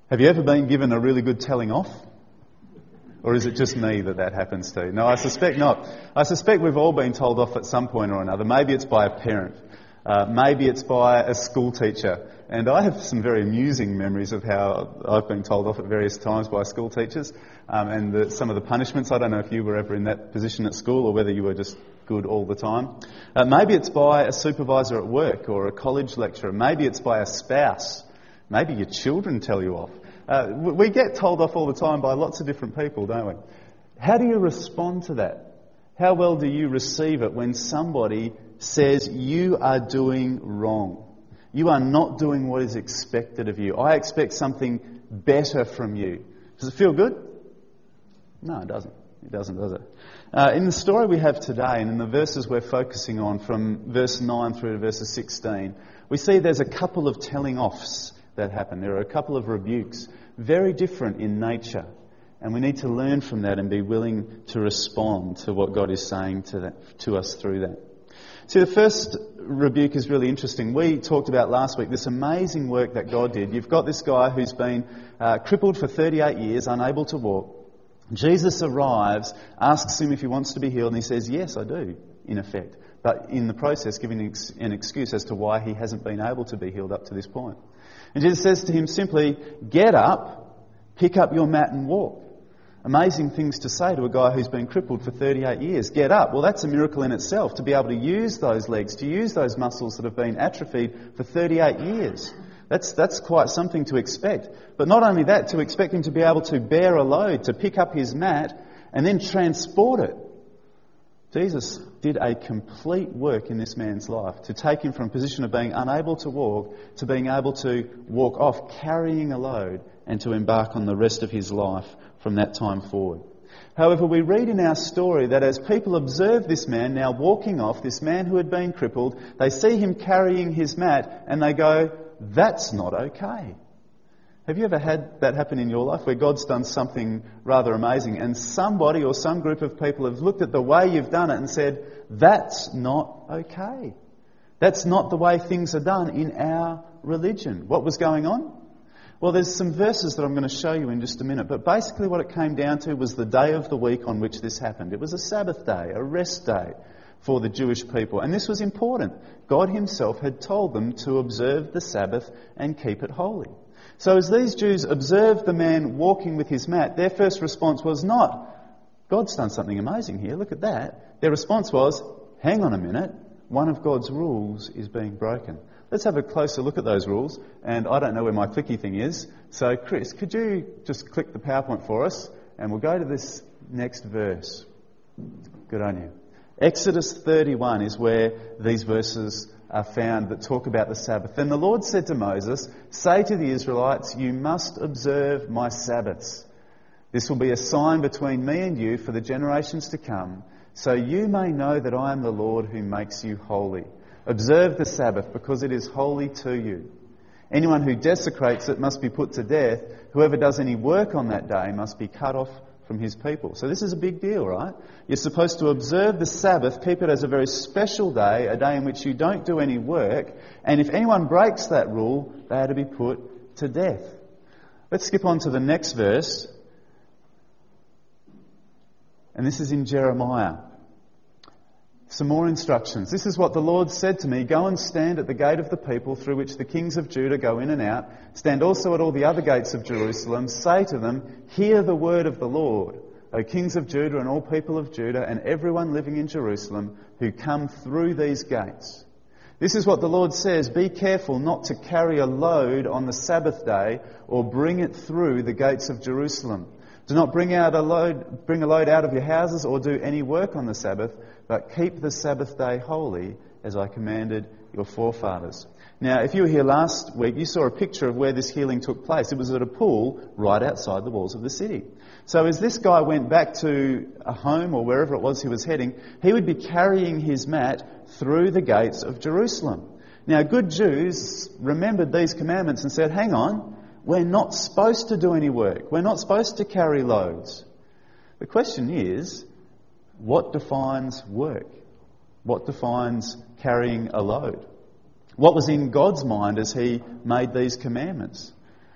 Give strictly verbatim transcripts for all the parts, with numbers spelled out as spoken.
Have you ever been given a really good telling off? Or is it just me that that happens to? No, I suspect not. I suspect we've all been told off at some point or another. Maybe it's by a parent. Uh, maybe it's by a school teacher. And I have some very amusing memories of how I've been told off at various times by school teachers. Um, and the, some of the punishments, I don't know if you were ever in that position at school or whether you were just good all the time. Uh, maybe it's by a supervisor at work or a college lecturer. Maybe it's by a spouse. Maybe your children tell you off. Uh, we get told off all the time by lots of different people, don't we? How do you respond to that? How well do you receive it when somebody says you are doing wrong? You are not doing what is expected of you. I expect something better from you. Does it feel good? No, it doesn't. It doesn't, does it? Uh, in the story we have today and in the verses we're focusing on from verse nine through to verses sixteen, we see there's a couple of telling offs that happen. There are a couple of rebukes, very different in nature. And we need to learn from that and be willing to respond to what God is saying to that, to us through that. See, the first rebuke is really interesting. We talked about last week this amazing work that God did. You've got this guy who's been uh, crippled for thirty-eight years, unable to walk. Jesus arrives, asks him if he wants to be healed, and he says, yes, I do, in effect. But in the process, giving an excuse as to why he hasn't been able to be healed up to this point. And Jesus says to him simply, get up, pick up your mat and walk. Amazing things to say to a guy who's been crippled for thirty-eight years. Get up. Well, that's a miracle in itself, to be able to use those legs, to use those muscles that have been atrophied for thirty-eight years. That's, that's quite something to expect. But not only that, to expect him to be able to bear a load, to pick up his mat and then transport it. Jesus did a complete work in this man's life to take him from a position of being unable to walk to being able to walk off carrying a load and to embark on the rest of his life from that time forward. However, we read in our story that as people observe this man now walking off, this man who had been crippled, they see him carrying his mat and they go, that's not okay. Have you ever had that happen in your life where God's done something rather amazing and somebody or some group of people have looked at the way you've done it and said, that's not okay. That's not the way things are done in our religion. What was going on? Well, there's some verses that I'm going to show you in just a minute, but basically what it came down to was the day of the week on which this happened. It was a Sabbath day, a rest day for the Jewish people, and this was important. God himself had told them to observe the Sabbath and keep it holy. So as these Jews observed the man walking with his mat, their first response was not, God's done something amazing here, look at that. Their response was, hang on a minute, one of God's rules is being broken. Let's have a closer look at those rules. And I don't know where my clicky thing is. So Chris, could you just click the PowerPoint for us? And we'll go to this next verse. Good on you. Exodus thirty-one is where these verses are found that talk about the Sabbath. Then the Lord said to Moses, say to the Israelites, you must observe my Sabbaths. This will be a sign between me and you for the generations to come, so you may know that I am the Lord who makes you holy. Observe the Sabbath because it is holy to you. Anyone who desecrates it must be put to death. Whoever does any work on that day must be cut off from his people. So this is a big deal, right? You're supposed to observe the Sabbath, keep it as a very special day, a day in which you don't do any work. And if anyone breaks that rule, they are to be put to death. Let's skip on to the next verse. And this is in Jeremiah. Some more instructions. This is what the Lord said to me. Go and stand at the gate of the people through which the kings of Judah go in and out. Stand also at all the other gates of Jerusalem. Say to them, hear the word of the Lord, O kings of Judah and all people of Judah and everyone living in Jerusalem who come through these gates. This is what the Lord says. Be careful not to carry a load on the Sabbath day or bring it through the gates of Jerusalem. Do not bring out a load, bring a load out of your houses or do any work on the Sabbath, but keep the Sabbath day holy as I commanded your forefathers. Now, if you were here last week, you saw a picture of where this healing took place. It was at a pool right outside the walls of the city. So as this guy went back to a home or wherever it was he was heading, he would be carrying his mat through the gates of Jerusalem. Now, good Jews remembered these commandments and said, hang on, we're not supposed to do any work. We're not supposed to carry loads. The question is, what defines work? What defines carrying a load? What was in God's mind as he made these commandments?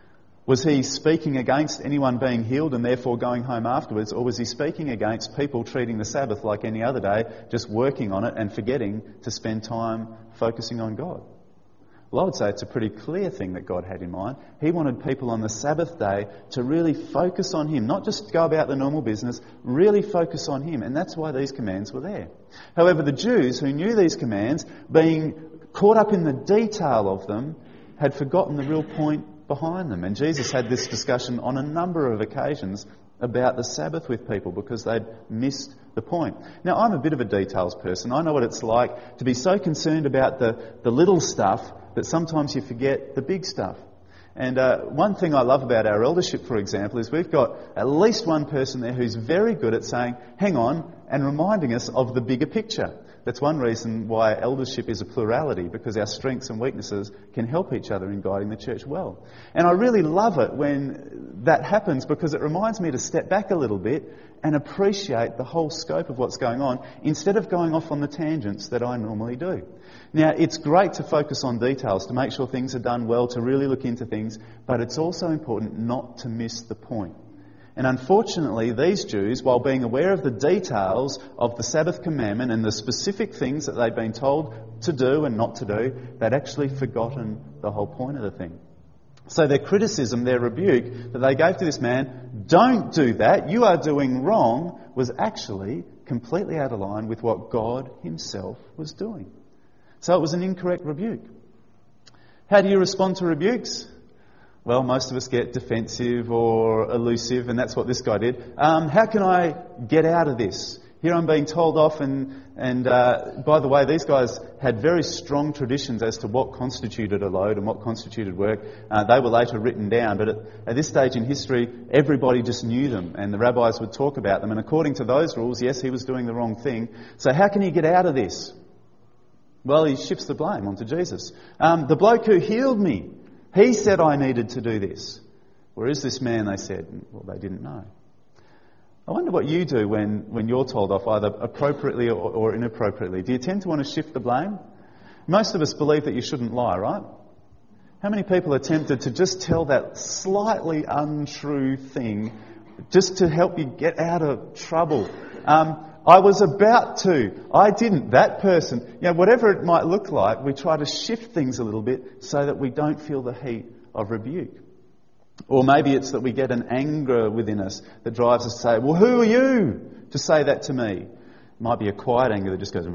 Was he speaking against anyone being healed and therefore going home afterwards, or was he speaking against people treating the Sabbath like any other day, just working on it and forgetting to spend time focusing on God? Well, I would say it's a pretty clear thing that God had in mind. He wanted people on the Sabbath day to really focus on Him, not just go about the normal business, really focus on Him. And that's why these commands were there. However, the Jews who knew these commands, being caught up in the detail of them, had forgotten the real point behind them. And Jesus had this discussion on a number of occasions about the Sabbath with people because they'd missed the point. Now, I'm a bit of a details person. I know what it's like to be so concerned about the, the little stuff that sometimes you forget the big stuff. And uh, one thing I love about our eldership, for example, is we've got at least one person there who's very good at saying, hang on, and reminding us of the bigger picture. That's one reason why eldership is a plurality, because our strengths and weaknesses can help each other in guiding the church well. And I really love it when that happens, because it reminds me to step back a little bit and appreciate the whole scope of what's going on, instead of going off on the tangents that I normally do. Now, it's great to focus on details, to make sure things are done well, to really look into things, but it's also important not to miss the point. And unfortunately, these Jews, while being aware of the details of the Sabbath commandment and the specific things that they'd been told to do and not to do, they'd actually forgotten the whole point of the thing. So their criticism, their rebuke that they gave to this man, don't do that, you are doing wrong, was actually completely out of line with what God Himself was doing. So it was an incorrect rebuke. How do you respond to rebukes? Well, most of us get defensive or elusive, and that's what this guy did. Um, how can I get out of this? Here I'm being told off, and, and uh, by the way, these guys had very strong traditions as to what constituted a load and what constituted work. Uh, they were later written down, but at, at this stage in history, everybody just knew them, and the rabbis would talk about them. And according to those rules, yes, he was doing the wrong thing. So how can he get out of this? Well, he shifts the blame onto Jesus. Um, the bloke who healed me, he said I needed to do this. Where is this man, they said. Well, they didn't know. I wonder what you do when, when you're told off, either appropriately or, or inappropriately. Do you tend to want to shift the blame? Most of us believe that you shouldn't lie, right? How many people are tempted to just tell that slightly untrue thing just to help you get out of trouble? Um, I was about to. I didn't. That person. You know, whatever it might look like, we try to shift things a little bit so that we don't feel the heat of rebuke. Or maybe it's that we get an anger within us that drives us to say, well, who are you to say that to me? It might be a quiet anger that just goes...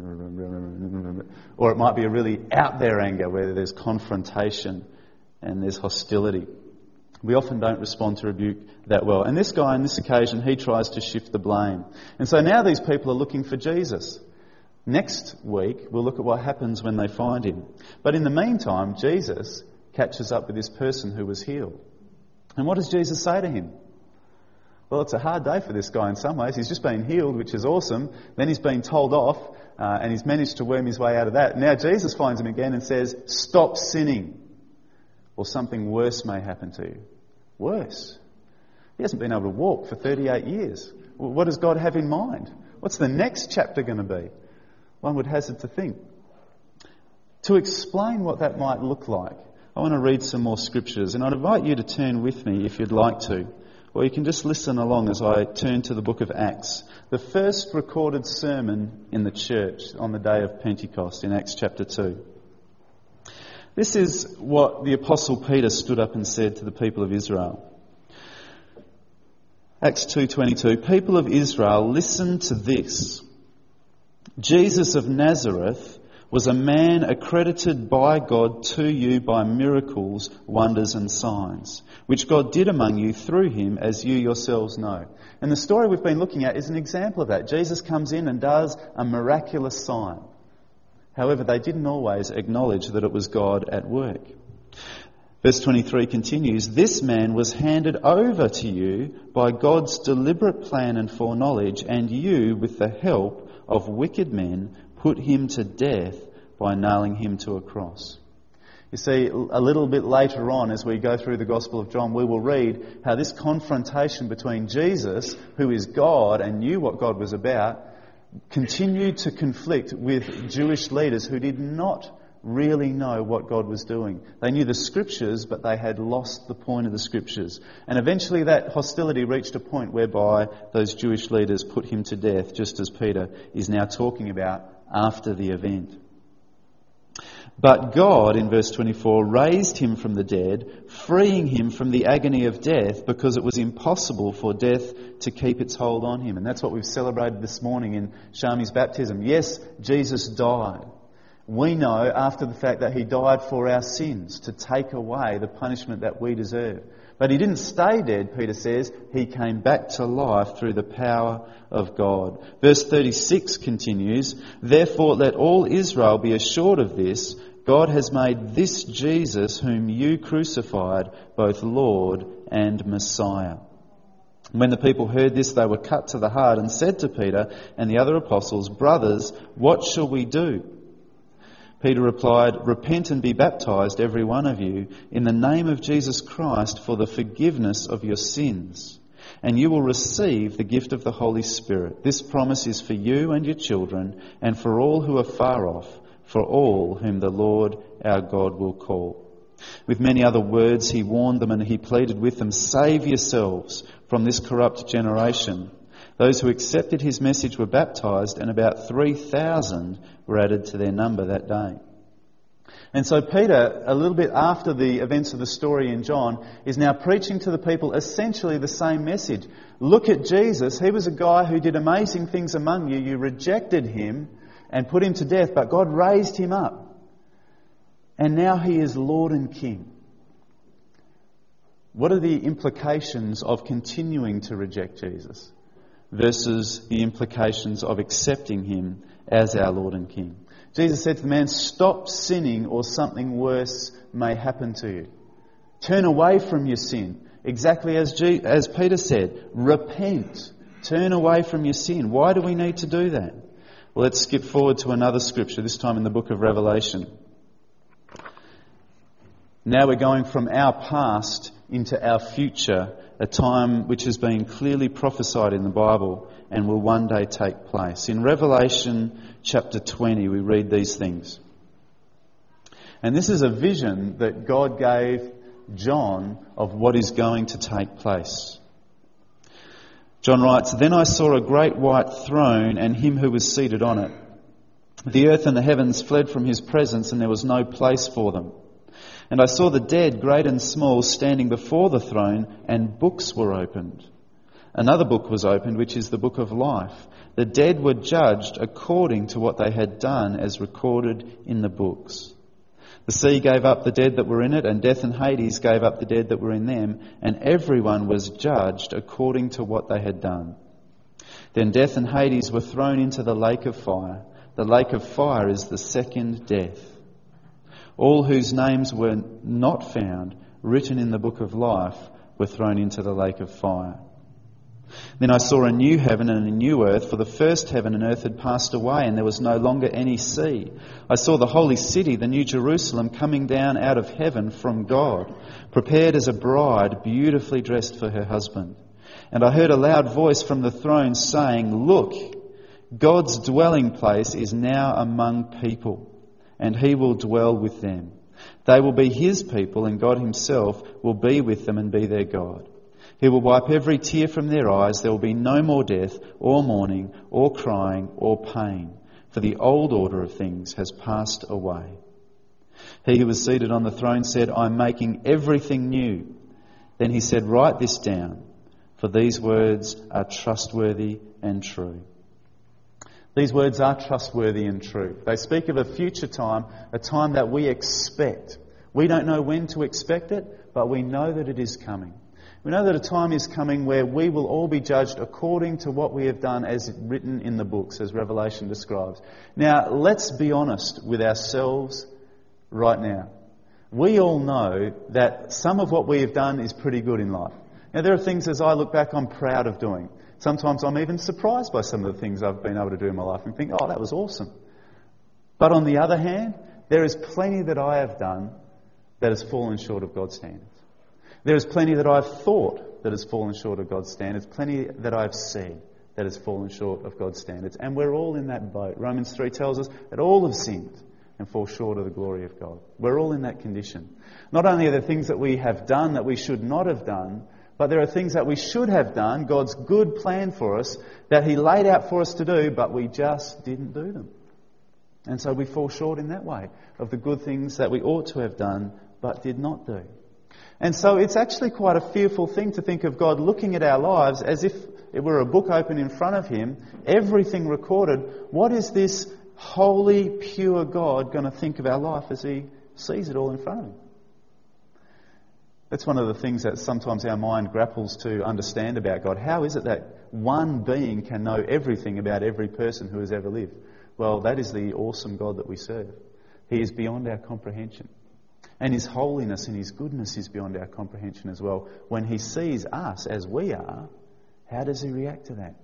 Or it might be a really out there anger where there's confrontation and there's hostility. We often don't respond to rebuke that well. And this guy, on this occasion, he tries to shift the blame. And so now these people are looking for Jesus. Next week, we'll look at what happens when they find him. But in the meantime, Jesus catches up with this person who was healed. And what does Jesus say to him? Well, it's a hard day for this guy in some ways. He's just been healed, which is awesome. Then he's been told off, uh, and he's managed to worm his way out of that. Now Jesus finds him again and says, stop sinning, or something worse may happen to you. Worse. He hasn't been able to walk for thirty-eight years. Well, what does God have in mind? What's the next chapter going to be? One would hazard to think. To explain what that might look like, I want to read some more scriptures, and I'd invite you to turn with me if you'd like to, or you can just listen along as I turn to the book of Acts, the first recorded sermon in the church on the day of Pentecost in Acts chapter two. This is what the Apostle Peter stood up and said to the people of Israel. Acts two twenty-two, people of Israel, listen to this. Jesus of Nazareth was a man accredited by God to you by miracles, wonders and signs, which God did among you through him, as you yourselves know. And the story we've been looking at is an example of that. Jesus comes in and does a miraculous sign. However, they didn't always acknowledge that it was God at work. Verse twenty-three continues, this man was handed over to you by God's deliberate plan and foreknowledge, and you, with the help of wicked men, put him to death by nailing him to a cross. You see, a little bit later on, as we go through the Gospel of John, we will read how this confrontation between Jesus, who is God and knew what God was about, continued to conflict with Jewish leaders who did not really know what God was doing. They knew the Scriptures, but they had lost the point of the Scriptures. And eventually that hostility reached a point whereby those Jewish leaders put him to death, just as Peter is now talking about after the event. But God, in verse twenty-four, raised him from the dead, freeing him from the agony of death, because it was impossible for death to keep its hold on him. And that's what we've celebrated this morning in Shami's baptism. Yes, Jesus died. We know after the fact that he died for our sins, to take away the punishment that we deserve. But he didn't stay dead, Peter says. He came back to life through the power of God. Verse thirty-six continues, "Therefore let all Israel be assured of this, God has made this Jesus whom you crucified both Lord and Messiah." When the people heard this, they were cut to the heart and said to Peter and the other apostles, "Brothers, what shall we do?" Peter replied, "Repent and be baptized, every one of you, in the name of Jesus Christ for the forgiveness of your sins, and you will receive the gift of the Holy Spirit. This promise is for you and your children, and for all who are far off, for all whom the Lord our God will call." With many other words he warned them and he pleaded with them, "Save yourselves from this corrupt generation." Those who accepted his message were baptized, and about three thousand were added to their number that day. And so Peter, a little bit after the events of the story in John, is now preaching to the people essentially the same message. Look at Jesus. He was a guy who did amazing things among you. You rejected him and put him to death, but God raised him up. And now he is Lord and King. What are the implications of continuing to reject Jesus versus the implications of accepting him as our Lord and King? Jesus said to the man, "Stop sinning or something worse may happen to you. Turn away from your sin." Exactly as, G- as Peter said, repent. Turn away from your sin. Why do we need to do that? Well, let's skip forward to another scripture, this time in the book of Revelation. Now we're going from our past into our future, a time which has been clearly prophesied in the Bible and will one day take place. In Revelation chapter twenty, we read these things. And this is a vision that God gave John of what is going to take place. John writes, "Then I saw a great white throne and him who was seated on it. The earth and the heavens fled from his presence, and there was no place for them. And I saw the dead, great and small, standing before the throne, and books were opened. Another book was opened, which is the book of life. The dead were judged according to what they had done, as recorded in the books. The sea gave up the dead that were in it, and death and Hades gave up the dead that were in them, and everyone was judged according to what they had done. Then death and Hades were thrown into the lake of fire. The lake of fire is the second death. All whose names were not found written in the book of life were thrown into the lake of fire. Then I saw a new heaven and a new earth, for the first heaven and earth had passed away, and there was no longer any sea. I saw the holy city, the new Jerusalem, coming down out of heaven from God, prepared as a bride, beautifully dressed for her husband. And I heard a loud voice from the throne saying, 'Look, God's dwelling place is now among people, and he will dwell with them. They will be his people, and God himself will be with them and be their God. He will wipe every tear from their eyes. There will be no more death, or mourning, or crying, or pain, for the old order of things has passed away.' He who was seated on the throne said, 'I'm making everything new.' Then he said, 'Write this down, for these words are trustworthy and true.'" These words are trustworthy and true. They speak of a future time, a time that we expect. We don't know when to expect it, but we know that it is coming. We know that a time is coming where we will all be judged according to what we have done as written in the books, as Revelation describes. Now, let's be honest with ourselves right now. We all know that some of what we have done is pretty good in life. Now, there are things as I look back I'm proud of doing. Sometimes I'm even surprised by some of the things I've been able to do in my life and think, oh, that was awesome. But on the other hand, there is plenty that I have done that has fallen short of God's standards. There is plenty that I've thought that has fallen short of God's standards, plenty that I've said that has fallen short of God's standards. And we're all in that boat. Romans three tells us that all have sinned. and fall short of the glory of God. We're all in that condition. Not only are there things that we have done that we should not have done, but there are things that we should have done, God's good plan for us, that He laid out for us to do, but we just didn't do them. And so we fall short in that way of the good things that we ought to have done, but did not do. And so it's actually quite a fearful thing to think of God looking at our lives as if it were a book open in front of Him, everything recorded. What is this holy, pure God going to think of our life as He sees it all in front of Him? That's one of the things that sometimes our mind grapples to understand about God. How is it that one being can know everything about every person who has ever lived? Well, that is the awesome God that we serve. He is beyond our comprehension. And His holiness and His goodness is beyond our comprehension as well. When He sees us as we are, how does He react to that?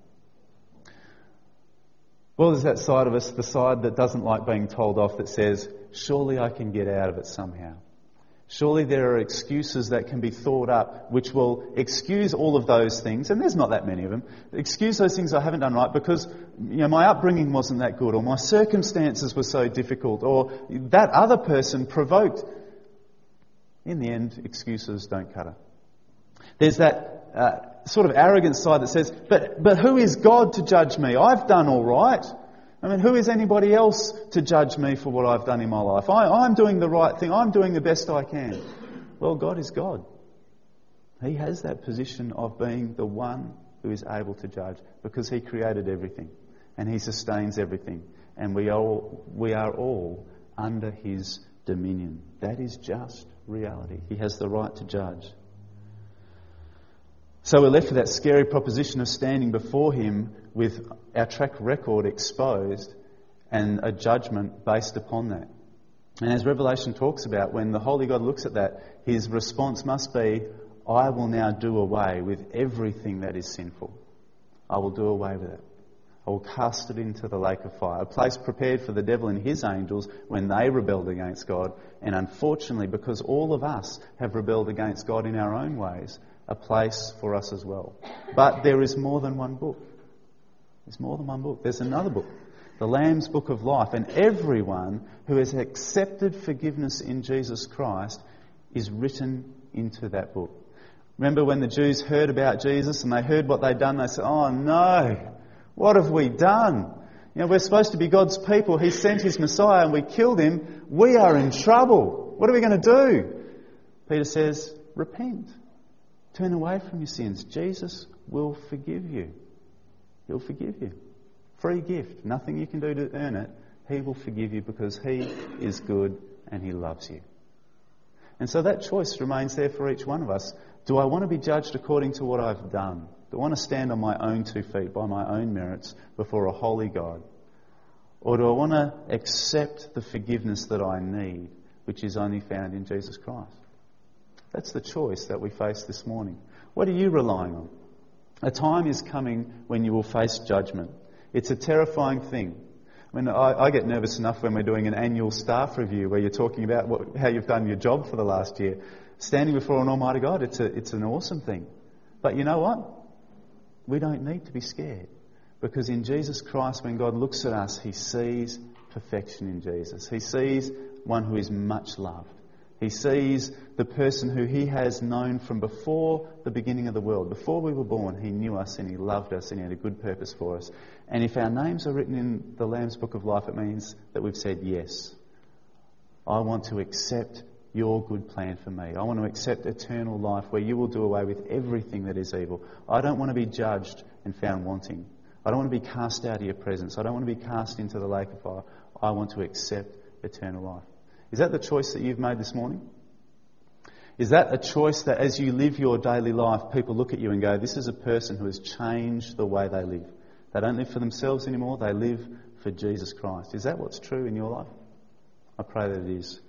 Well, there's that side of us, the side that doesn't like being told off, that says, surely I can get out of it somehow. Surely there are excuses that can be thought up which will excuse all of those things, and there's not that many of them. Excuse those things I haven't done right because, you know, my upbringing wasn't that good, or my circumstances were so difficult, or that other person provoked. In the end, excuses don't cut it. There's that uh, sort of arrogant side that says, but but who is God to judge me? I've done all right. I mean, who is anybody else to judge me for what I've done in my life? I, I'm doing the right thing. I'm doing the best I can. Well, God is God. He has that position of being the one who is able to judge because He created everything and He sustains everything. And we are all, we are all under His dominion. That is just reality. He has the right to judge. So we're left with that scary proposition of standing before Him with our track record exposed and a judgment based upon that. And as Revelation talks about, when the Holy God looks at that, His response must be, I will now do away with everything that is sinful. I will do away with it. I will cast it into the lake of fire, a place prepared for the devil and his angels when they rebelled against God. And unfortunately, because all of us have rebelled against God in our own ways, a place for us as well. But there is more than one book. There's more than one book. There's another book, the Lamb's Book of Life. And everyone who has accepted forgiveness in Jesus Christ is written into that book. Remember when the Jews heard about Jesus and they heard what they'd done, they said, oh no, what have we done? You know, we're supposed to be God's people. He sent His Messiah and we killed Him. We are in trouble. What are we going to do? Peter says, repent. Turn away from your sins. Jesus will forgive you. He'll forgive you. Free gift. Nothing you can do to earn it. He will forgive you because He is good and He loves you. And so that choice remains there for each one of us. Do I want to be judged according to what I've done? Do I want to stand on my own two feet, by my own merits, before a holy God? Or do I want to accept the forgiveness that I need, which is only found in Jesus Christ? That's the choice that we face this morning. What are you relying on? A time is coming when you will face judgment. It's a terrifying thing. I mean, I, I get nervous enough when we're doing an annual staff review where you're talking about what, how you've done your job for the last year. Standing before an Almighty God, it's a, it's an awesome thing. But you know what? We don't need to be scared. Because in Jesus Christ, when God looks at us, He sees perfection in Jesus. He sees one who is much loved. He sees the person who He has known from before the beginning of the world. Before we were born, He knew us and He loved us and He had a good purpose for us. And if our names are written in the Lamb's Book of Life, it means that we've said, yes, I want to accept your good plan for me. I want to accept eternal life where you will do away with everything that is evil. I don't want to be judged and found wanting. I don't want to be cast out of your presence. I don't want to be cast into the lake of fire. I want to accept eternal life. Is that the choice that you've made this morning? Is that a choice that as you live your daily life, people look at you and go, this is a person who has changed the way they live. They don't live for themselves anymore, they live for Jesus Christ. Is that what's true in your life? I pray that it is.